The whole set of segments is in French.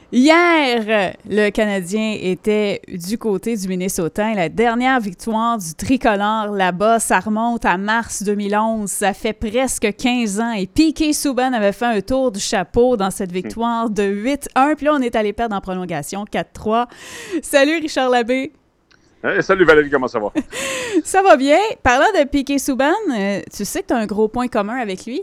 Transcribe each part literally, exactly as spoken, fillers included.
Hier, le Canadien était du côté du Minnesota. La dernière victoire du tricolore là-bas, ça remonte à mars deux mille onze. Ça fait presque quinze ans. Et P K Subban avait fait un tour du chapeau dans cette victoire de huit un. Puis là, on est allé perdre en prolongation quatre trois. Salut Richard Labbé. Hey, salut Valérie, comment ça va? Ça va bien. Parlant de P K Subban, euh, tu sais que tu as un gros point commun avec lui?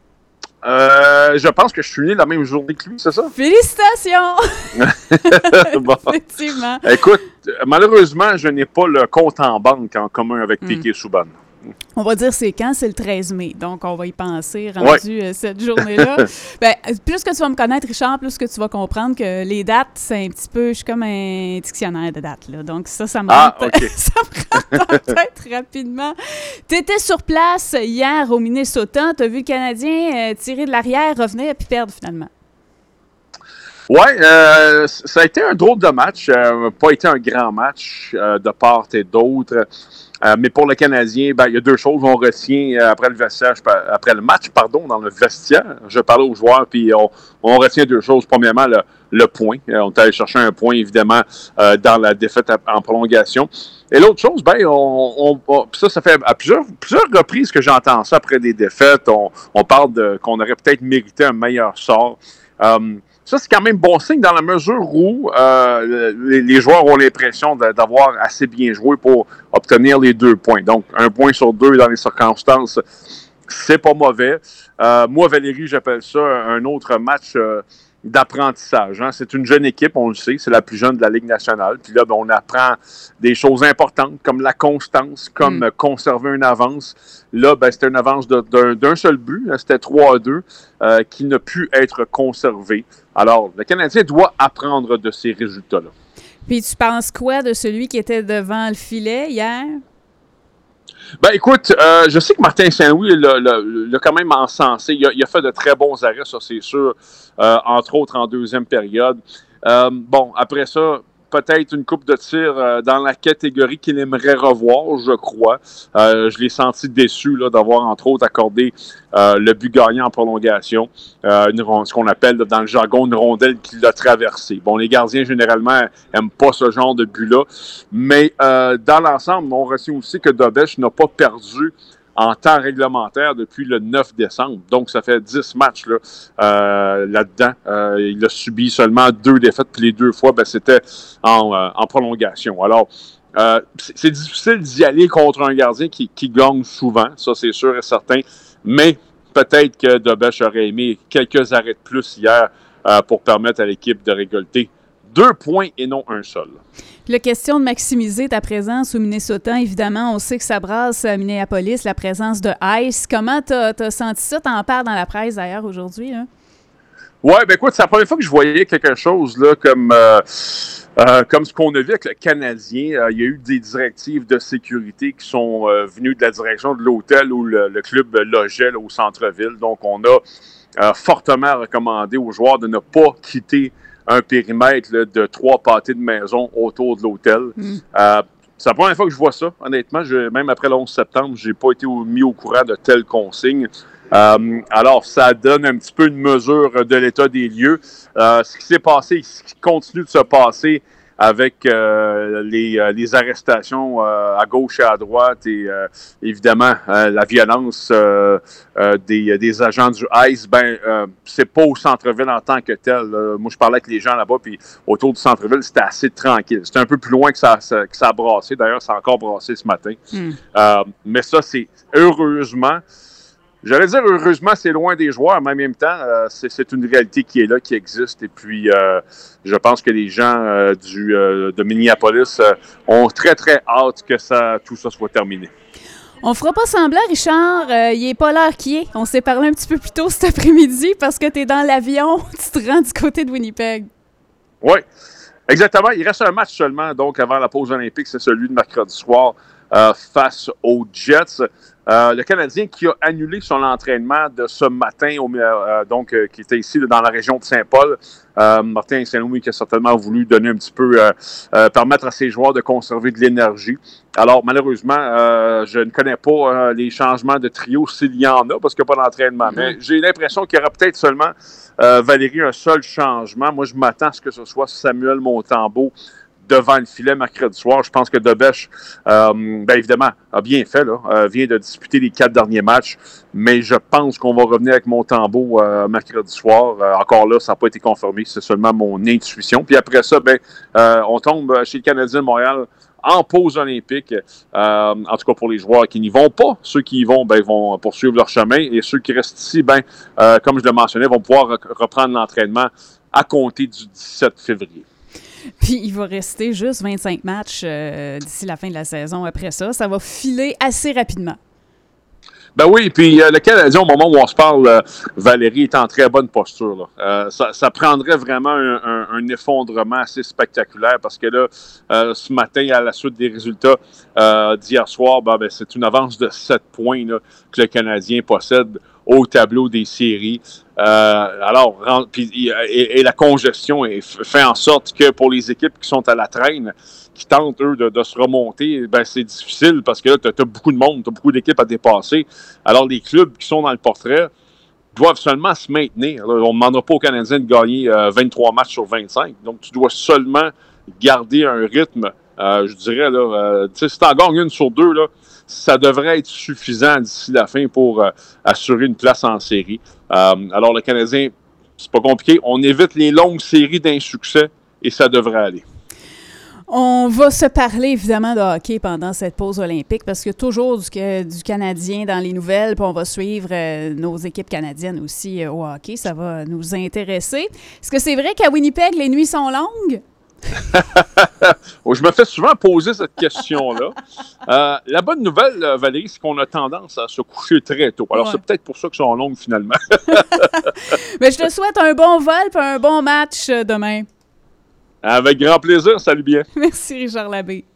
Euh, je pense que je suis né la même journée que lui, c'est ça? Félicitations! Bon. Effectivement. Écoute, malheureusement, je n'ai pas le compte en banque en commun avec mm. P K Subban. On va dire c'est quand? C'est le treize mai. Donc, on va y penser rendu ouais. euh, cette journée-là. Ben, plus que tu vas me connaître, Richard, plus que tu vas comprendre que les dates, c'est un petit peu... Je suis comme un dictionnaire de dates, là. Donc, ça, ça me ah, rentre, okay. ça me rentre en tête rapidement. Tu étais sur place hier au Minnesota. Tu as vu le Canadien euh, tirer de l'arrière, revenir, puis perdre finalement. Oui, euh, ça a été un drôle de match. Euh, pas été un grand match euh, de part et d'autre. Euh, mais pour le Canadien, ben, il y a deux choses. On retient euh, après le vestiaire, après le match, pardon, dans le vestiaire. Je parlais aux joueurs, puis on, on retient deux choses. Premièrement, le, le point. On est allé chercher un point, évidemment, euh, dans la défaite en prolongation. Et l'autre chose, ben, on, on, on ça, ça fait à plusieurs, plusieurs reprises que j'entends ça après des défaites. On, on parle de qu'on aurait peut-être mérité un meilleur sort. Euh, Ça, c'est quand même bon signe dans la mesure où euh, les, les joueurs ont l'impression de, d'avoir assez bien joué pour obtenir les deux points. Donc, un point sur deux dans les circonstances, c'est pas mauvais. Euh, moi, Valérie, j'appelle ça un autre match euh, d'apprentissage. Hein. C'est une jeune équipe, on le sait, c'est la plus jeune de la Ligue nationale. Puis là, ben, on apprend des choses importantes comme la constance, comme mm. conserver une avance. Là, ben, c'était une avance de, d'un, d'un seul but, c'était trois à deux, euh, qui n'a pu être conservé. Alors, le Canadien doit apprendre de ces résultats-là. Puis tu penses quoi de celui qui était devant le filet hier? Ben écoute, euh, je sais que Martin Saint-Louis l'a, l'a, l'a quand même encensé. Il a, il a fait de très bons arrêts, ça c'est sûr, euh, entre autres en deuxième période. Euh, bon, après ça, peut-être une coupe de tir euh, dans la catégorie qu'il aimerait revoir, je crois. Euh, je l'ai senti déçu là, d'avoir, entre autres, accordé euh, le but gagnant en prolongation. Euh, une, ce qu'on appelle là, dans le jargon une rondelle qui l'a traversé. Bon, les gardiens, généralement, n'aiment pas ce genre de but-là. Mais euh, dans l'ensemble, on retient aussi que Dobeš n'a pas perdu en temps réglementaire depuis le neuf décembre. Donc, ça fait dix matchs là, euh, là-dedans. Euh, il a subi seulement deux défaites, puis les deux fois, ben, c'était en, euh, en prolongation. Alors, euh, c'est, c'est difficile d'y aller contre un gardien qui, qui gagne souvent, ça c'est sûr et certain, mais peut-être que Dobeš aurait aimé quelques arrêts de plus hier euh, pour permettre à l'équipe de récolter deux points et non un seul. La question de maximiser ta présence au Minnesota, évidemment, on sait que ça brasse à Minneapolis, la présence de Ice. Comment tu as senti ça? Tu en parles dans la presse d'ailleurs aujourd'hui. Hein? Oui, ben écoute, c'est la première fois que je voyais quelque chose là, comme, euh, euh, comme ce qu'on a vu avec le Canadien. Euh, il y a eu des directives de sécurité qui sont euh, venues de la direction de l'hôtel où le, le club logeait là, au centre-ville. Donc, on a euh, fortement recommandé aux joueurs de ne pas quitter un périmètre là, de trois pâtés de maison autour de l'hôtel. Mm. Euh, c'est la première fois que je vois ça, honnêtement. Je, même après le onze septembre, je n'ai pas été au, mis au courant de telles consignes. Euh, alors, ça donne un petit peu une mesure de l'état des lieux. Euh, ce qui s'est passé, ce qui continue de se passer avec euh, les, euh, les arrestations euh, à gauche et à droite et euh, évidemment euh, la violence euh, euh, des, des agents du ICE, ben euh, c'est pas au centre-ville en tant que tel. Là. Moi, je parlais avec les gens là-bas, puis autour du centre-ville, c'était assez tranquille. C'était un peu plus loin que ça, ça, que ça a brassé. D'ailleurs, ça a encore brassé ce matin. Mm. Euh, mais ça, c'est heureusement... J'allais dire, heureusement, c'est loin des joueurs, mais en même temps, euh, c'est, c'est une réalité qui est là, qui existe. Et puis, euh, je pense que les gens euh, du, euh, de Minneapolis euh, ont très, très hâte que ça, tout ça soit terminé. On fera pas semblant, Richard. Euh, il n'est pas l'heure qui est. On s'est parlé un petit peu plus tôt cet après-midi parce que tu es dans l'avion. Tu te rends du côté de Winnipeg. Oui, exactement. Il reste un match seulement, donc, avant la pause olympique. C'est celui de mercredi soir. euh, face aux Jets. Euh, le Canadien qui a annulé son entraînement de ce matin, au, euh, donc euh, qui était ici là, dans la région de Saint-Paul. Euh, Martin Saint-Louis qui a certainement voulu donner un petit peu, euh, euh, permettre à ses joueurs de conserver de l'énergie. Alors malheureusement, euh, je ne connais pas euh, les changements de trio s'il y en a, parce qu'il n'y a pas d'entraînement. Mm-hmm. Mais j'ai l'impression qu'il y aura peut-être seulement, euh, Valérie, un seul changement. Moi, je m'attends à ce que ce soit Samuel Montembeault devant le filet mercredi soir. Je pense que Debèche, euh, bien évidemment, a bien fait, là, euh, vient de disputer les quatre derniers matchs, mais je pense qu'on va revenir avec Montembeault euh, mercredi soir. Euh, encore là, ça n'a pas été confirmé, c'est seulement mon intuition. Puis après ça, ben, euh, on tombe chez le Canadien de Montréal en pause olympique, euh, en tout cas pour les joueurs qui n'y vont pas. Ceux qui y vont, ben, vont poursuivre leur chemin, et ceux qui restent ici, ben, euh, comme je le mentionnais, vont pouvoir re- reprendre l'entraînement à compter du dix-sept février. Puis il va rester juste vingt-cinq matchs euh, d'ici la fin de la saison. Après ça, ça va filer assez rapidement. Ben oui, puis euh, le Canadien, au moment où on se parle, euh, Valérie est en très bonne posture. Là. Euh, ça, ça prendrait vraiment un, un, un effondrement assez spectaculaire, parce que là, euh, ce matin, à la suite des résultats euh, d'hier soir, ben, ben, c'est une avance de sept points là, que le Canadien possède au tableau des séries. Euh, alors, puis, et, et la congestion est, fait en sorte que pour les équipes qui sont à la traîne, qui tentent, eux, de, de se remonter, ben c'est difficile, parce que là, tu as beaucoup de monde, tu as beaucoup d'équipes à dépasser. Alors, les clubs qui sont dans le portrait doivent seulement se maintenir. Là, on ne demandera pas aux Canadiens de gagner euh, vingt-trois matchs sur vingt-cinq. Donc, tu dois seulement garder un rythme, euh, je dirais, là, euh, tu sais, si tu en gagnes une sur deux, là, ça devrait être suffisant d'ici la fin pour euh, assurer une place en série. Euh, alors, le Canadien, c'est pas compliqué. On évite les longues séries d'insuccès et ça devrait aller. On va se parler évidemment de hockey pendant cette pause olympique, parce qu'il y a toujours du, du Canadien dans les nouvelles, puis on va suivre euh, nos équipes canadiennes aussi euh, au hockey. Ça va nous intéresser. Est-ce que c'est vrai qu'à Winnipeg, les nuits sont longues? Je me fais souvent poser cette question-là. Euh, la bonne nouvelle, Valérie, c'est qu'on a tendance à se coucher très tôt. Alors, ouais. C'est peut-être pour ça qu'elles sont longues, finalement. Mais je te souhaite un bon vol et un bon match demain. Avec grand plaisir. Salut bien. Merci, Richard Labbé.